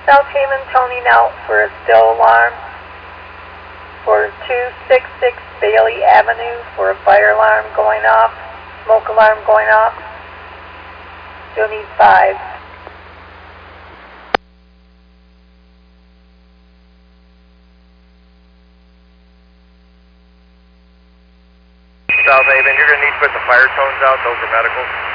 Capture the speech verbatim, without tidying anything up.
South Haven, Tony Nelt for a still alarm. For two six six Bailey Avenue for a fire alarm going off, smoke alarm going off. Still need five. South Haven, you're going to need to put the fire tones out, those are medical.